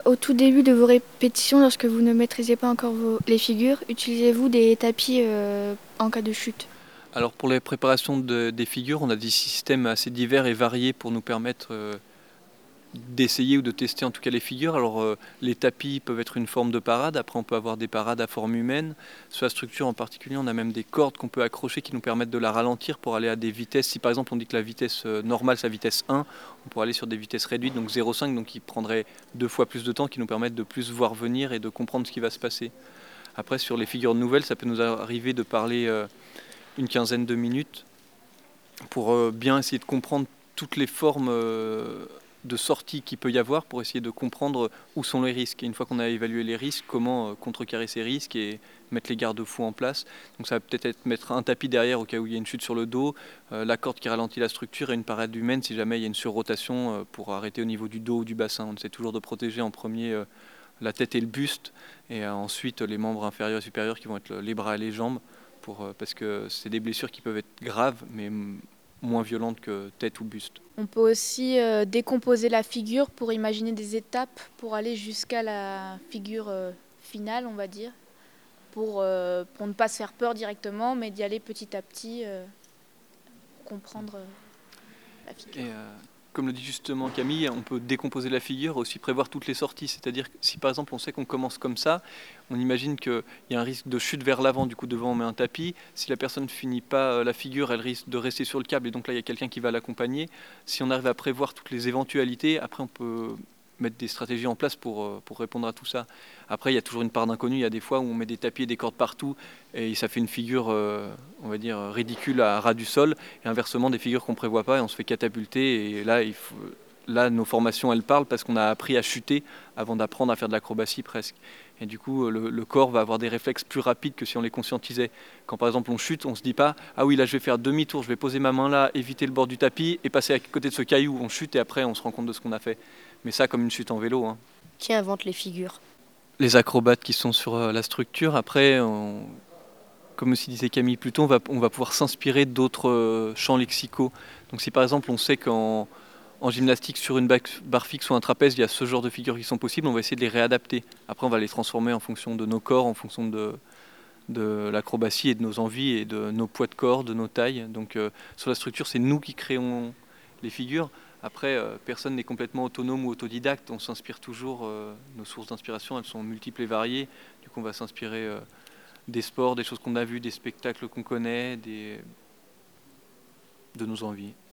Au tout début de vos répétitions, lorsque vous ne maîtrisiez pas encore les figures, utilisez-vous des tapis en cas de chute? Alors pour les préparations des figures, on a des systèmes assez divers et variés pour nous permettre d'essayer ou de tester en tout cas les figures. Alors les tapis peuvent être une forme de parade, après on peut avoir des parades à forme humaine. Sur la structure en particulier, on a même des cordes qu'on peut accrocher qui nous permettent de la ralentir pour aller à des vitesses. Si par exemple on dit que la vitesse normale c'est la vitesse 1, on pourrait aller sur des vitesses réduites, donc 0,5, donc qui prendrait 2 fois plus de temps, qui nous permettent de plus voir venir et de comprendre ce qui va se passer. Après sur les figures nouvelles, ça peut nous arriver de parler une quinzaine de minutes pour bien essayer de comprendre toutes les formes de sortie qu'il peut y avoir pour essayer de comprendre où sont les risques. Et une fois qu'on a évalué les risques, comment contrecarrer ces risques et mettre les garde-fous en place. Donc ça va peut-être être mettre un tapis derrière au cas où il y a une chute sur le dos, la corde qui ralentit la structure et une parade humaine si jamais il y a une surrotation pour arrêter au niveau du dos ou du bassin. On essaie toujours de protéger en premier la tête et le buste et ensuite les membres inférieurs et supérieurs qui vont être les bras et les jambes parce que c'est des blessures qui peuvent être graves mais moins violentes que tête ou buste. On peut aussi décomposer la figure pour imaginer des étapes pour aller jusqu'à la figure finale, on va dire, pour ne pas se faire peur directement, mais d'y aller petit à petit, comprendre la figure. Et comme le dit justement Camille, on peut décomposer la figure, aussi prévoir toutes les sorties. C'est-à-dire que si par exemple on sait qu'on commence comme ça, on imagine qu'il y a un risque de chute vers l'avant, du coup devant on met un tapis. Si la personne ne finit pas la figure, elle risque de rester sur le câble et donc là il y a quelqu'un qui va l'accompagner. Si on arrive à prévoir toutes les éventualités, après on peut mettre des stratégies en place pour répondre à tout ça. Après il y a toujours une part d'inconnu, il y a des fois où on met des tapis et des cordes partout et ça fait une figure, on va dire, ridicule à ras du sol et inversement des figures qu'on prévoit pas et on se fait catapulter et là là nos formations elles parlent parce qu'on a appris à chuter avant d'apprendre à faire de l'acrobatie presque et du coup le corps va avoir des réflexes plus rapides que si on les conscientisait. Quand par exemple on chute, on se dit pas ah oui là je vais faire demi-tour, je vais poser ma main là, éviter le bord du tapis et passer à côté de ce caillou. On chute et après on se rend compte de ce qu'on a fait, mais ça comme une chute en vélo hein. Qui invente les figures? Les acrobates qui sont sur la structure, après comme aussi disait Camille plus tôt, on va pouvoir s'inspirer d'autres champs lexicaux. Donc si par exemple on sait qu'en gymnastique sur une barre fixe ou un trapèze, il y a ce genre de figures qui sont possibles, on va essayer de les réadapter. Après on va les transformer en fonction de nos corps, en fonction de l'acrobatie et de nos envies et de nos poids de corps, de nos tailles. Donc sur la structure, c'est nous qui créons les figures. Après, personne n'est complètement autonome ou autodidacte. On s'inspire toujours. Nos sources d'inspiration, elles sont multiples et variées. Du coup, on va s'inspirer des sports, des choses qu'on a vues, des spectacles qu'on connaît, de nos envies.